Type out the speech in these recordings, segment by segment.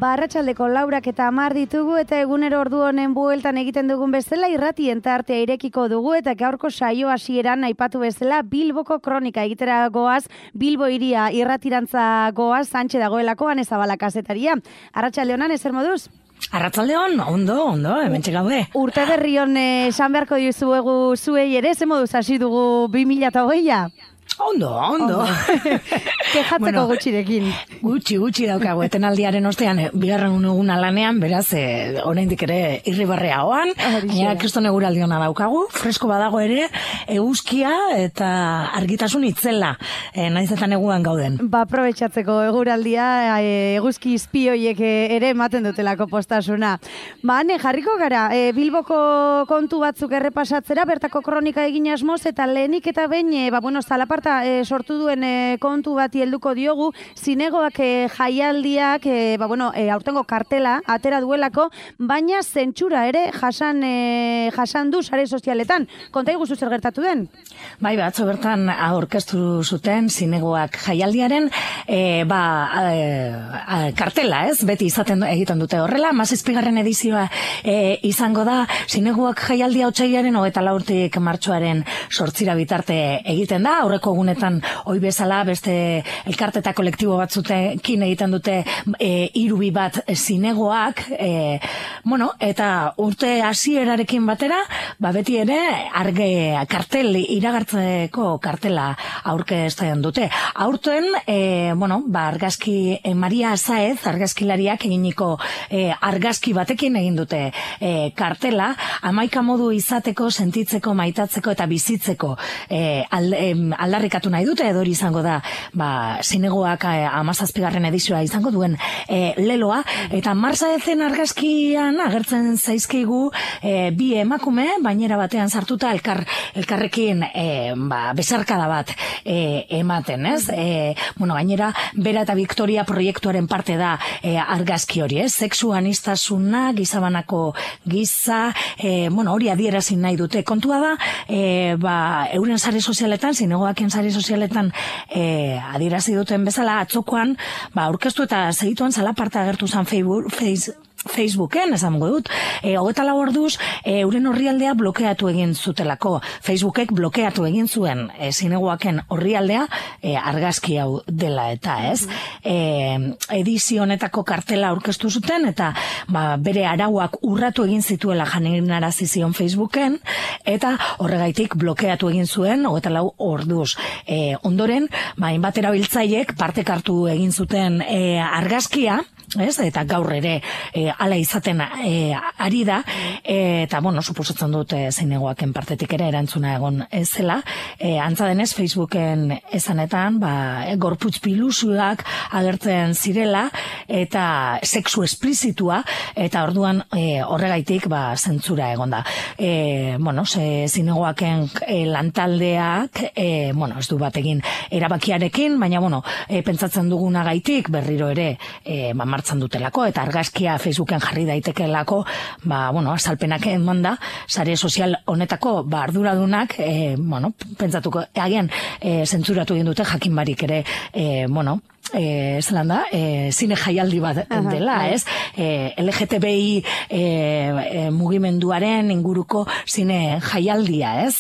Arratsaldeko 4 eta 10 ditugu eta egunero ordu honen bueltan egiten dugun bezala irratien tartea irekiko dugu eta gaurko saio hasieran aipatu bezala Bilboko kronika egitera goaz, Bilbo hiria irratirantza goaz, Sánchez dagoelako Ane Zabala kazetaria. Arratsalde honan ezer moduz? Arratsaldeon, ondo, hementxe gaude. Urte berri hon esan beharko dizuegu zuei ere, ze moduz hasi dugu 2020a? Ondo. Kejatzeko gutxirekin. Gutxi daukagu, etenaldiaren ostean, bigarren eguna lanean, beraz, oraindik ere irribarrea hoan, kriston eguraldiona daukagu, fresko badago ere, eguzkia eta argitasun itzela, naiz eta neguan gauden. Aprobetxatzeko eguraldia, eguzki izpioiek ere ematen dutelako postasuna. Ane, jarriko gara, Bilboko kontu batzuk errepasatzera, bertako kronika egin asmoz, eta lehenik eta behin, zalaparta sortu duen kontu bati helduko diogu, zinegoak jaialdiak, aurtengo kartela atera duelako, baina zentsura ere jasan du sare sozialetan. Konta iguzu zer gertatu den? Bai, atzo bertan aurkeztu zuten zinegoak jaialdiaren kartela, ez? Beti egiten dute horrela, 17. edizioa izango da, zinegoak jaialdia otsailaren 24 martxoaren 8 bitarte egiten da, aurreko egunetan ohi bezala beste elkarte eta kolektibo batzutekin egiten dute hirubi bat zinegoak, eta urte hasierarekin batera, beti ere kartel iragartzeko kartela aurkezten dute. Aurten, argazki Maria Saez, argazkilariak eginiko argazki batekin egin dute kartela, 11 modu izateko, sentitzeko, maitatzeko eta bizitzeko aldarrikatu nahi dute, edo hori izango da zinegoak 17. edizioa izango duen leloa, eta Marsaezen argazkian agertzen zaizkigu bi emakume, bainera batean sartuta elkarrekin besarkada bat ematen, ez? Gainera, Bera eta Victoria proiektuaren parte da argazki hori, ez? Sexu aniztasuna, gizabanako giza, hori adierazin nahi dute. Kontua da, euren sare sozialetan, zinegoaken sare sozialetan adierazi duten bezala, atzokoan, aurkeztu eta segituan zalaparta agertu zen Facebooken, esango dut, 24 orduz, euren orrialdea blokeatu egin zutelako. Facebookek blokeatu egin zuen zinegoaken orrialdea argazki hau dela eta, ez? Edizio honetako kartela aurkeztu zuten, eta bere arauak urratu egin zituela jakinarazi zion Facebooken, eta horregaitik blokeatu egin zuen 24 orduz. Ondoren, hainbat erabiltzaileek partek hartu egin zuten argazkia, eta gaur ere ala izaten ari da, eta suposatzen dut zinegoaken partetik ere erantzuna egon zela. Antza denez, Facebooken esanetan, gorputz pilusuak agertzen zirela, eta sexu esplizitua, eta orduan horregaitik zentzura egon da. Zinegoaken lantaldeak, ez du bat egin erabakiarekin, baina pentsatzen dugunagaitik berriro ere martzan dutelako, eta argazkia Facebooken jarri daitekelako, azalpenak eman da, sare sozial honetako arduradunak, pentsatuko, agian zentzuratu egin dute, jakin barik ere, zelan da, zine jaialdi bat dela, ez? LGTBI mugimenduaren inguruko zine jaialdia, ez?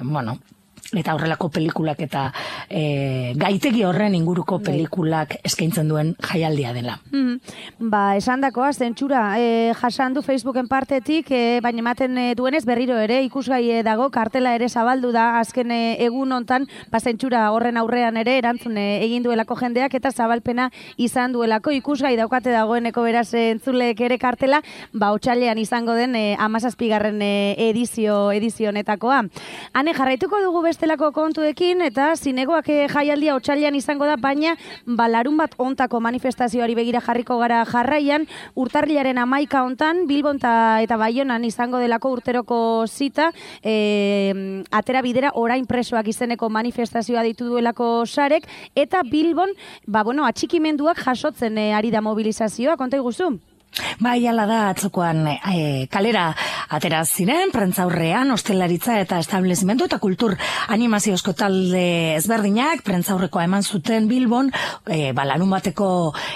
Eta horrelako pelikulak eta gaitegi horren inguruko pelikulak eskaintzen duen jaialdia dela. Esan dakoa, zentsura jasan du Facebooken partetik, baina ematen duenez berriro ere ikusgai dago, kartela ere zabaldu da azken egun hontan, zentsura horren aurrean ere erantzun egin duelako jendeak eta zabalpena izan duelako, ikusgai daukate dagoeneko beraz entzuleek ere kartela, otsailean izango den 17. edizio honetakoa. Ane, jarraituko dugu bestelako kontuekin, eta zinegoak jaialdia otsailean izango da, baina larunbat hontako manifestazioari begira jarriko gara jarraian, urtarrilaren 11 hontan, Bilbon eta Baionan izango delako urteroko zita, atera bidera orain presoak izeneko manifestazioa ditu duelako sarek, eta Bilbon, atxikimenduak jasotzen ari da mobilizazioa, konta iguzu? Bai, ala da, atzokoan kalera atera ziren, prentzaurrean, hostelaritza eta establezimendu eta kultur animaziozko talde ezberdinak, prentzaurrekoa eman zuten Bilbon, larun bateko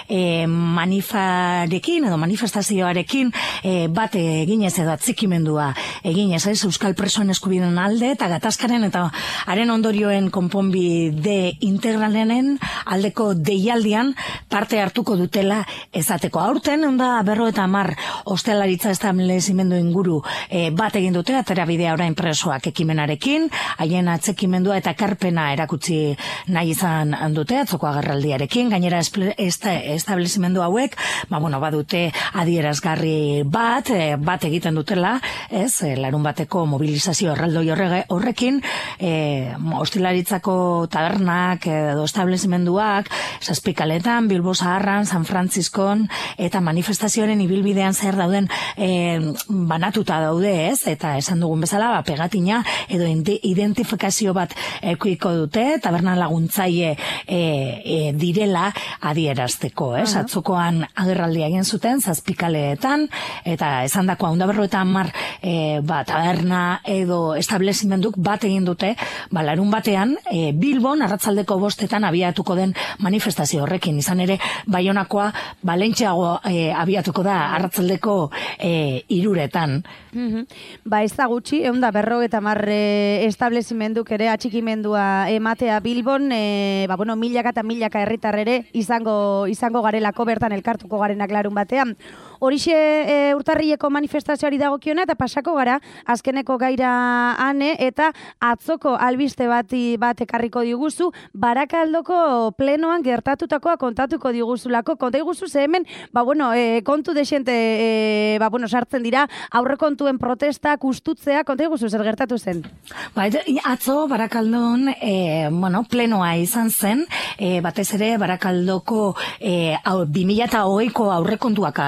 manifarekin edo manifestazioarekin bat eginez edo atzikimendua eginez, Euskal Presoen eskubideen alde eta gatazkaren eta haren ondorioen konponbide integralenen aldeko deialdian parte hartuko dutela ezateko. Aurten, onda 50 hostelaritza establezimendu inguru bat egin dute, aterabidea orain presoak ekimenarekin, haien atzekimendua eta ekarpena erakutsi nahi izan dute, atzoko agerraldiarekin, gainera establezimendu hauek, badute adierazgarri bat egiten dutela, larun bateko mobilizazio erraldoi horrekin, hostelaritzako tabernak edo establezimenduak, Zazpikaletan, Bilbo Zaharran, San Frantziskon, eta manifestazioaren ibilbidean zer dauden banatuta daude, eta esan dugun bezala, pegatina edo identifikazio bat ekuiko dute, taberna laguntzaile direla adierazteko, atzokoan agerraldia egin zuten, Zazpikaleetan, eta esan dakoa, 150 taberna edo establezimenduk bat egin dute, larun batean, Bilbon, arratsaldeko 5 abiatuko den manifestazio horrekin, izan ere, Baionakoa, lentxeago abiatuko da arratsaldeko 3:00. Ez da gutxi, 150 establezimenduk ere atxikimendua ematea Bilbon, milaka eta milaka herritar ere izango garelako bertan elkartuko garenak larun batean. Horixe urtarrileko manifestazioari dagokiona eta pasako gara azkeneko gaira ane eta atzoko albiste bat ekarriko diguzu, Barakaldoko plenoan gertatutakoa kontatuko diguzulako. Konta iguzu ze hemen, kontu desente sartzen dira, aurrekontuen protestak, ustutzea, konta iguzu zer gertatu zen? Atzo Barakaldon plenoa izan zen, batez ere Barakaldoko 2020ko aurrekontuak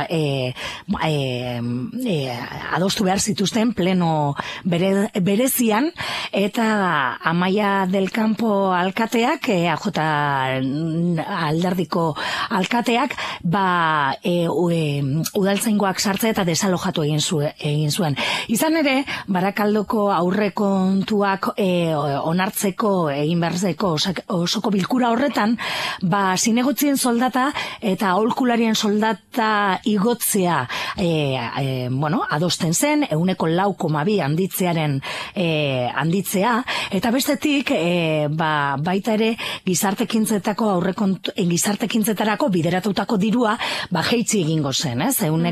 adostu behar zituzten pleno berezian, eta Amaia del Campo alkateak, AJ alderdiko alkateak, udaltzaingoak sartze eta desalojatu egin zuen. Izan ere, Barakaldoko aurrekontuak onartzeko egin behartzeko osoko bilkura horretan, zinegotzien soldata eta aholkularien soldata igotzea adosten zen, 4,2 handitzea, eta bestetik baita ere gizartekintzetarako bideratutako dirua jeitzi egingo zen,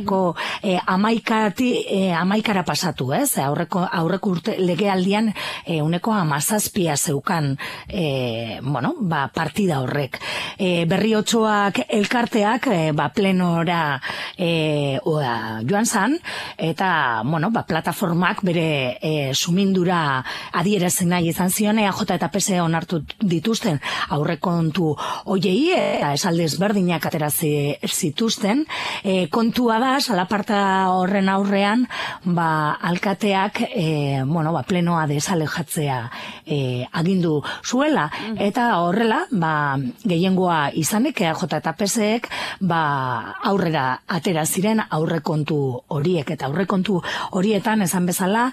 11,11 pasatu, aurreko urte legealdian 17 zeukan partida horrek. Berriotxoak elkarteak plenora joan zan, eta plataformak bere sumindura adierazen nahi izan zion, EAJ eta PSE onartu dituzten aurrekontu hoiei, eta esaldez berdinak atera zituzten. Kontua da, salaparta horren aurrean, alkateak plenoa desalejatzea agindu zuela, eta horrela, gehiengoa izanik, EAJ eta PSEek aurrera atera ziren aurrekontu horiek, eta aurrekontu horietan esan bezala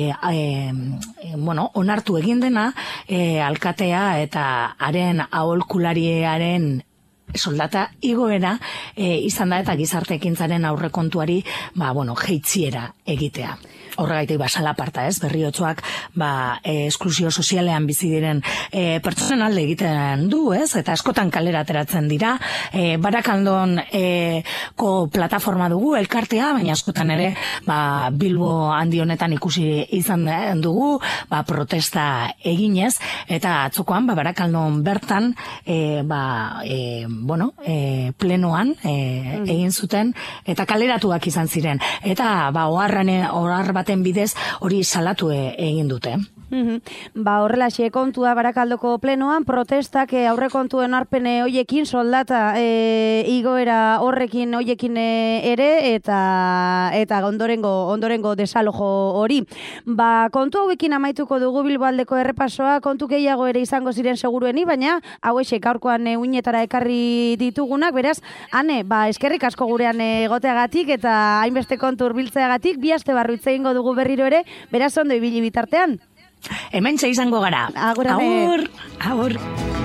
onartu egin dena alkatea eta haren aholkulariaren soldata igoera izan da, eta gizarte ekintzaren aurrekontuari jeitziera egitea. Horregaitik salaparta, Berriotxoak esklusio sozialean bizi diren pertsonen alde egiten du, eta askotan kalera ateratzen dira. Barakaldon ko plataforma dugu, elkartea, baina askotan ere Bilbo handi honetan ikusi izan dugu, protesta eginez, eta atzokoan Barakaldon bertan plenoan egin zuten, eta kaleratuak izan ziren, eta ohar baten bidez hori salatu egin dute. Ba, horrelaxe kontua Barakaldoko plenoan, protestak aurrekontuen arpene hoiekin, soldata igoera horrekin hoiekin ere, eta ondorengo desalojo hori. Ba, kontu hauekin amaituko dugu Bilboaldeko errepasoa, kontu gehiago ere izango ziren segurueni, baina hauexek gaurkoan uinetara ekarri ditugunak, beraz, Ane, ba, eskerrik asko gurean egoteagatik eta hainbeste kontu hurbiltzeagatik, bi aste barru hitz egingo dugu berriro ere, beraz ondo ibili bitartean. Hementxe izango gara. Agur. Agur.